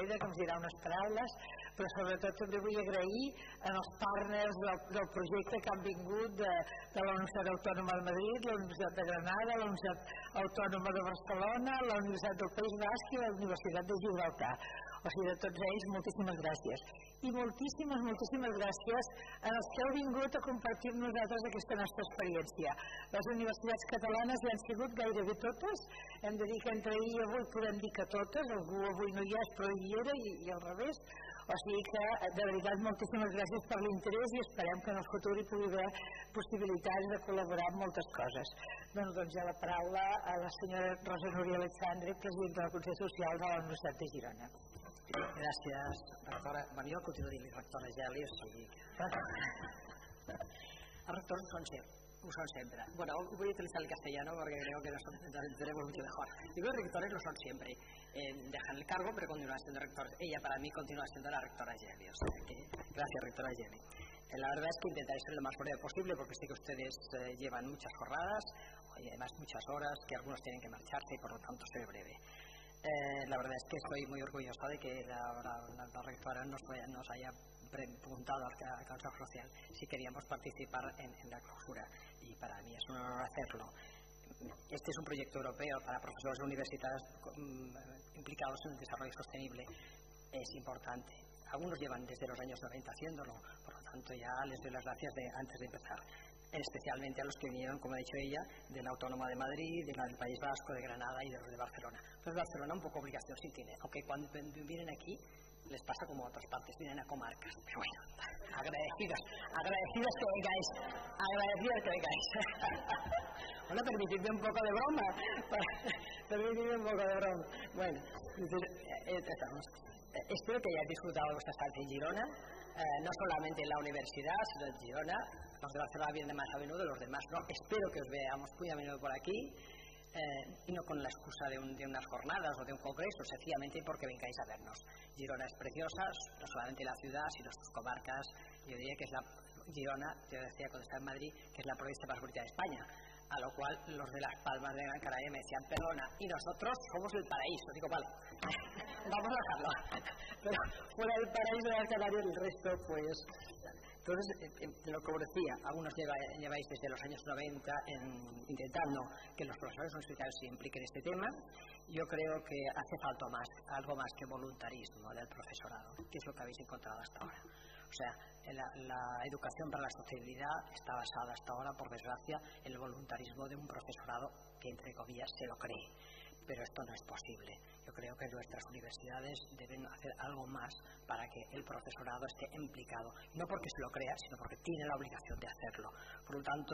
Margarida, que ens dirà unes paraules, però sobretot també vull agrair als partners del projecte que han vingut de la Universitat Autònoma de Madrid, la Universitat de Granada, la Universitat Autònoma de Barcelona, la Universitat del País Basc i la Universitat de Gibraltar. O sigui, de tots ells, moltíssimes gràcies. I moltíssimes gràcies als que heu vingut a compartir amb nosaltres aquesta nostra experiència. Les universitats catalanes hi han sigut gairebé totes, hem de dir que entre ahir i avui podem dir que totes, algú avui no hi és però hi era i al revés. O sigui que, de veritat, moltíssimes gràcies per l'interès i esperem que en el futur hi pugui haver possibilitats de col·laborar en moltes coses. Doncs ja la paraula a la senyora Rosa Núria Alexandre, presidenta del Consell Social de la Universitat de Girona. Gràcies, rectora. Bueno, jo continuo dient rectora Geli, o sigui... Els rectors ho son siempre. Bueno, voy a utilizar el castellano porque creo que nos entenderemos mucho mejor. Digo, los rectores lo son siempre. Dejan el cargo, pero continúan siendo rectores. Ella, para mí, continúa siendo la rectora Geli. O sea que, gracias, rectora Geli. La verdad es que intentaré ser lo más breve posible porque sé que ustedes llevan muchas jornadas y además muchas horas, que algunos tienen que marcharse y por lo tanto seré breve. La verdad es que estoy muy orgullosa de que la rectora nos haya preguntado al Consejo Social si queríamos participar en la clausura y para mí es un honor hacerlo. Este es un proyecto europeo para profesores universitarios implicados en el desarrollo sostenible. Es importante. Algunos llevan desde los años 90 haciéndolo, por lo tanto ya les doy las gracias antes de empezar. Especialmente a los que vinieron, como ha dicho ella, de la Autónoma de Madrid, de la del País Vasco, de Granada y de los de Barcelona. Pues Barcelona un poco obligación sí tiene, aunque cuando vienen aquí les pasa como a otras partes, vienen a comarcas. Pero bueno, agradecidas que vengáis, Bueno, permitidme un poco de broma, Bueno, estamos. Espero que hayáis disfrutado de vuestra estancia en Girona, no solamente en la universidad, sino en Girona. Los de Barcelona vienen más a menudo, los demás no. Espero que os veamos muy a menudo por aquí, y no con la excusa de unas jornadas o de un congreso, sencillamente porque vengáis a vernos. Girona es preciosa, no solamente la ciudad, sino sus comarcas. Yo diría que es Girona, yo decía cuando estaba en Madrid, que es la provincia más bonita de España. A lo cual los de Las Palmas de Gran Canaria me decían, perdona, y nosotros somos el paraíso. Digo, vale, vamos a dejarlo. Pero fuera del paraíso de Gran Canaria, el resto, pues... Entonces, lo que os decía, algunos lleváis desde los años 90 intentando que los profesores universitarios se impliquen en este tema. Yo creo que hace falta algo más que voluntarismo del profesorado, que es lo que habéis encontrado hasta ahora. O sea, la educación para la sostenibilidad está basada hasta ahora, por desgracia, en el voluntarismo de un profesorado que, entre comillas, se lo cree. Pero esto no es posible. Yo creo que nuestras universidades deben hacer algo más para que el profesorado esté implicado, no porque se lo crea, sino porque tiene la obligación de hacerlo. Por lo tanto,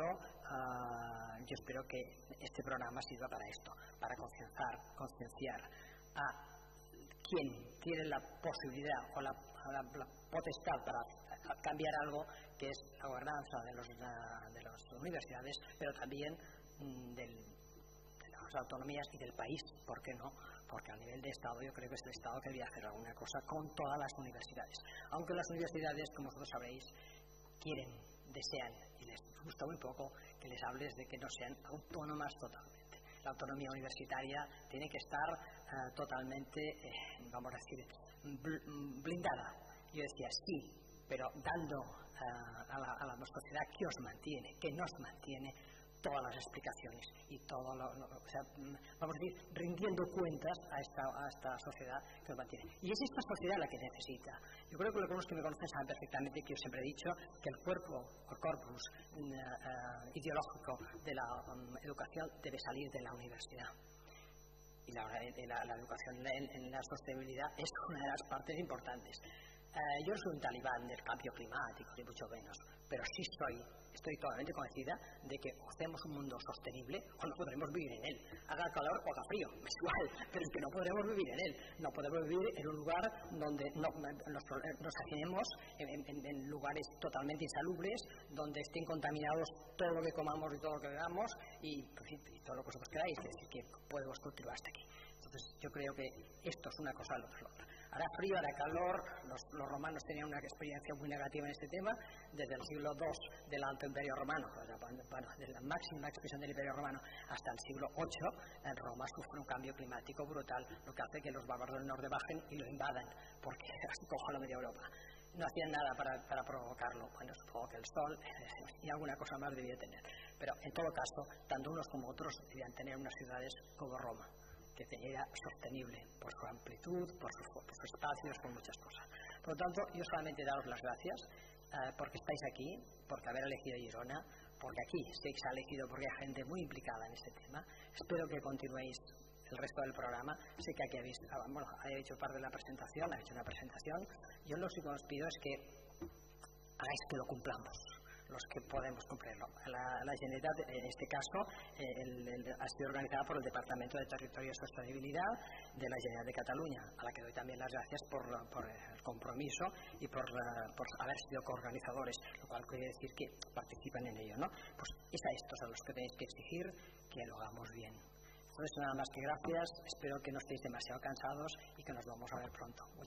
yo espero que este programa sirva para esto, para concienciar a quien tiene la posibilidad o la potestad para cambiar algo, que es la gobernanza de las universidades, pero también de las autonomías y del país. ¿Por qué no? Porque a nivel de Estado yo creo que es el Estado que debe hacer alguna cosa con todas las universidades, aunque las universidades, como vosotros sabréis, quieren, desean y les gusta muy poco que les hables de que no sean autónomas totalmente. La autonomía universitaria tiene que estar totalmente, vamos a decir, blindada. Yo decía sí, pero dando a la sociedad que os mantiene, que nos mantiene, todas las explicaciones y todo o sea, vamos a decir, rindiendo cuentas a esta sociedad que nos mantiene. Y es esta sociedad la que necesita. Yo creo que los que me conocen saben perfectamente que yo siempre he dicho que el corpus ideológico de la educación debe salir de la universidad. Y la educación en la sostenibilidad es una de las partes importantes. Yo no soy un talibán del cambio climático, ni mucho menos, pero sí estoy totalmente convencida de que o hacemos un mundo sostenible o no podremos vivir en él. Haga calor o haga frío, es igual, pero es que no podremos vivir en él. No podemos vivir en un lugar donde nos hacinemos en lugares totalmente insalubres, donde estén contaminados todo lo que comamos y todo lo que bebamos y todo lo que vosotros queráis, es decir, que podemos continuar hasta aquí. Entonces yo creo que esto es una cosa a la otra. Hará frío, hará calor. Los romanos tenían una experiencia muy negativa en este tema. Desde el siglo II del Alto Imperio Romano, desde la máxima expresión del Imperio Romano hasta el siglo VIII, en Roma sufre un cambio climático brutal, lo que hace que los bárbaros del norte bajen y lo invadan, porque así coja la media Europa. No hacían nada para provocarlo. Bueno, supongo que el sol y alguna cosa más debía tener. Pero en todo caso, tanto unos como otros debían tener unas ciudades como Roma, que era sostenible por su amplitud, por sus espacios, por muchas cosas. Por lo tanto, yo solamente daros las gracias porque estáis aquí, porque haber elegido Girona, porque aquí se ha elegido porque hay gente muy implicada en este tema. Espero que continuéis el resto del programa. Sé que aquí habéis hecho parte de la presentación, habéis hecho una presentación. Yo lo único que os pido es que hagáis que lo cumplamos, los que podemos cumplirlo. La Generalitat, en este caso, ha sido organizada por el Departamento de Territorio y Sostenibilidad de la Generalitat de Cataluña, a la que doy también las gracias por el compromiso y por haber sido coorganizadores, lo cual quiere decir que participan en ello, ¿no? Pues es a estos a los que tenéis que exigir que lo hagamos bien. Entonces, nada más que gracias. Espero que no estéis demasiado cansados y que nos vamos a ver pronto.